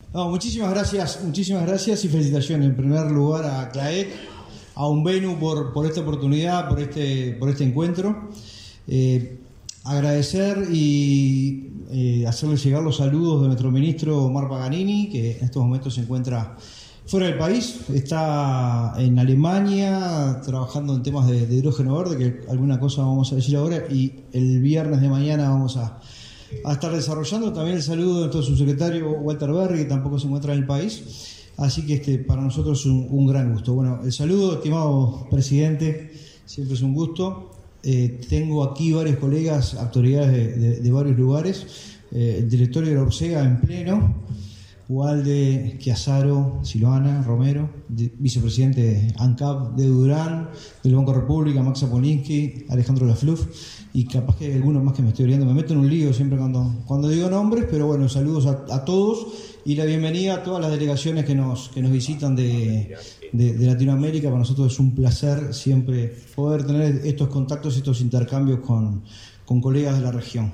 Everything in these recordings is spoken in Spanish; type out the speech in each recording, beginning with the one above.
No, muchísimas gracias y felicitaciones en primer lugar a CLAEC, a Unbenu por esta oportunidad, por este encuentro. Agradecer y hacerle llegar los saludos de nuestro ministro Omar Paganini, que en estos momentos se encuentra fuera del país, está en Alemania trabajando en temas de hidrógeno verde, que alguna cosa vamos a decir ahora, y el viernes de mañana vamos a estar desarrollando. También el saludo de nuestro subsecretario Walter Berry, que tampoco se encuentra en el país, así que para nosotros es un gran gusto. Bueno, el saludo, estimado presidente, siempre es un gusto. Tengo aquí varios colegas, autoridades de varios lugares, el directorio de la Orsea en pleno, Ugalde, Chiazaro, Silvana, Romero, vicepresidente de ANCAP, de Durán, del Banco República, Max Apolinsky, Alejandro Lafluf, y capaz que hay algunos más que me estoy olvidando. Me meto en un lío siempre cuando digo nombres, pero bueno, saludos a todos y la bienvenida a todas las delegaciones que nos visitan de Latinoamérica. Para nosotros es un placer siempre poder tener estos contactos, estos intercambios con colegas de la región.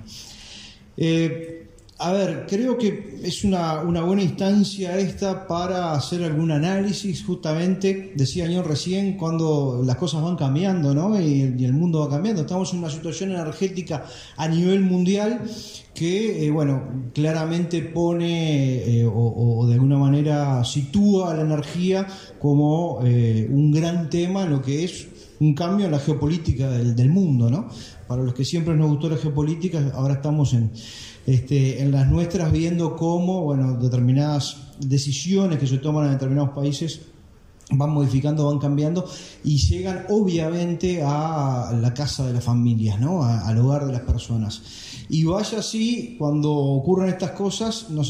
A ver, creo que es una buena instancia esta para hacer algún análisis. Justamente, decía Añón recién, cuando las cosas van cambiando, ¿no? Y el mundo va cambiando. Estamos en una situación energética a nivel mundial que, claramente pone o de alguna manera sitúa la energía como un gran tema en lo que es un cambio en la geopolítica del mundo, ¿no? Para los que siempre nos gustó la geopolítica, ahora estamos en las nuestras, viendo cómo determinadas decisiones que se toman en determinados países van modificando, van cambiando y llegan obviamente a la casa de las familias, ¿no? Al hogar de las personas. Y vaya así, cuando ocurren estas cosas, nos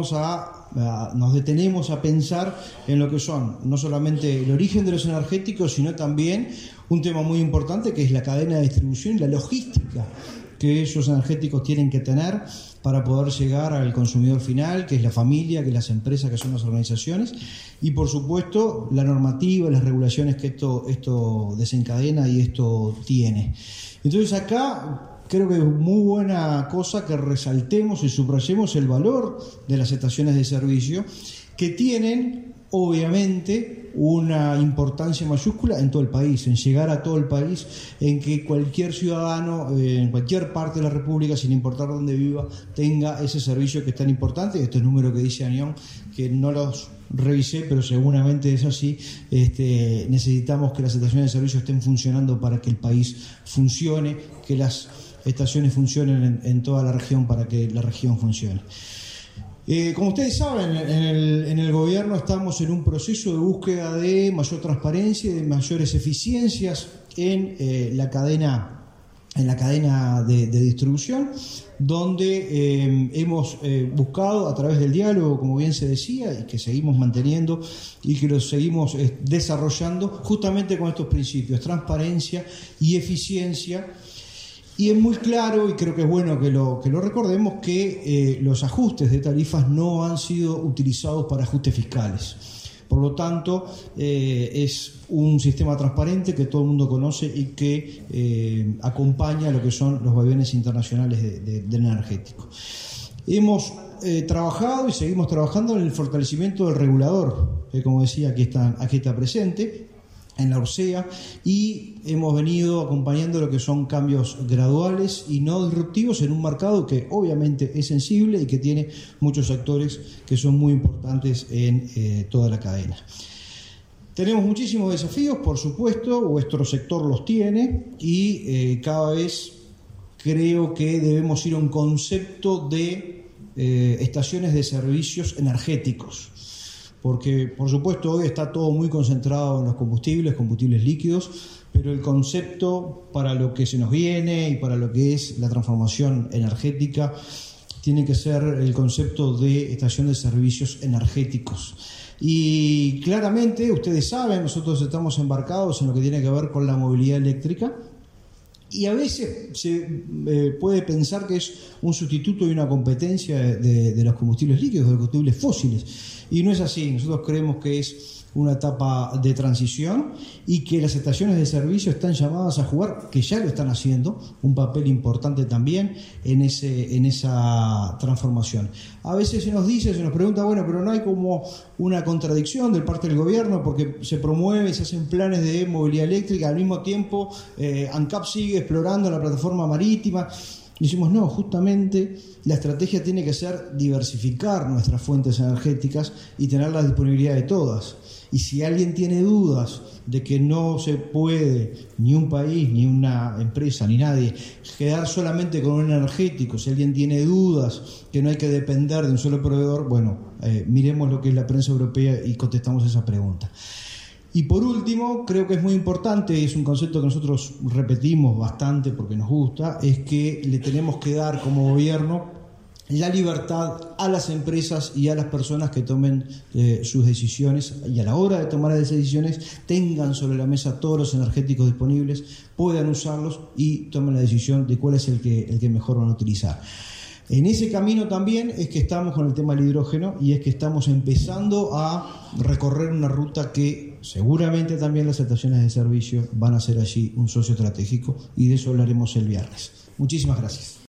detenemos a pensar en lo que son no solamente el origen de los energéticos, sino también un tema muy importante que es la cadena de distribución y la logística que esos energéticos tienen que tener para poder llegar al consumidor final, que es la familia, que es las empresas, que son las organizaciones, y por supuesto la normativa, las regulaciones que esto desencadena y esto tiene. Entonces acá creo que es muy buena cosa que resaltemos y subrayemos el valor de las estaciones de servicio, que tienen obviamente una importancia mayúscula en todo el país, en llegar a todo el país, en que cualquier ciudadano en cualquier parte de la República, sin importar dónde viva, tenga ese servicio que es tan importante. Este número que dice Añón, que no los revisé, pero seguramente es así. Necesitamos que las estaciones de servicio estén funcionando para que el país funcione, que las estaciones funcionen en toda la región para que la región funcione. Como ustedes saben, en el gobierno estamos en un proceso de búsqueda de mayor transparencia y de mayores eficiencias en la cadena de distribución, donde hemos buscado a través del diálogo, como bien se decía, y que seguimos manteniendo y que lo seguimos desarrollando justamente con estos principios: transparencia y eficiencia. Y es muy claro, y creo que es bueno que lo recordemos, que los ajustes de tarifas no han sido utilizados para ajustes fiscales. Por lo tanto, es un sistema transparente que todo el mundo conoce y que acompaña lo que son los vaivenes internacionales del energético. Hemos trabajado y seguimos trabajando en el fortalecimiento del regulador, que, como decía, aquí está presente en la Orsea, y hemos venido acompañando lo que son cambios graduales y no disruptivos en un mercado que obviamente es sensible y que tiene muchos actores que son muy importantes en toda la cadena. Tenemos muchísimos desafíos, por supuesto, vuestro sector los tiene, y cada vez creo que debemos ir a un concepto de estaciones de servicios energéticos. Porque, por supuesto, hoy está todo muy concentrado en los combustibles líquidos, pero el concepto para lo que se nos viene y para lo que es la transformación energética tiene que ser el concepto de estación de servicios energéticos. Y claramente, ustedes saben, nosotros estamos embarcados en lo que tiene que ver con la movilidad eléctrica, y a veces se puede pensar que es un sustituto y una competencia de los combustibles líquidos, de los combustibles fósiles, y no es así. Nosotros creemos que es una etapa de transición y que las estaciones de servicio están llamadas a jugar, que ya lo están haciendo, un papel importante también en esa transformación. A veces se nos pregunta, bueno, pero no hay como una contradicción de parte del gobierno porque se promueve, se hacen planes de movilidad eléctrica, al mismo tiempo ANCAP sigue explorando la plataforma marítima. Y decimos, no, justamente la estrategia tiene que ser diversificar nuestras fuentes energéticas y tener la disponibilidad de todas. Y si alguien tiene dudas de que no se puede, ni un país, ni una empresa, ni nadie, quedar solamente con un energético, si alguien tiene dudas que no hay que depender de un solo proveedor, bueno, miremos lo que es la prensa europea y contestamos esa pregunta. Y por último, creo que es muy importante, y es un concepto que nosotros repetimos bastante porque nos gusta, es que le tenemos que dar como gobierno la libertad a las empresas y a las personas que tomen sus decisiones, y a la hora de tomar esas decisiones tengan sobre la mesa todos los energéticos disponibles, puedan usarlos y tomen la decisión de cuál es el que mejor van a utilizar. En ese camino también es que estamos con el tema del hidrógeno, y es que estamos empezando a recorrer una ruta que seguramente también las estaciones de servicio van a ser allí un socio estratégico, y de eso hablaremos el viernes. Muchísimas gracias.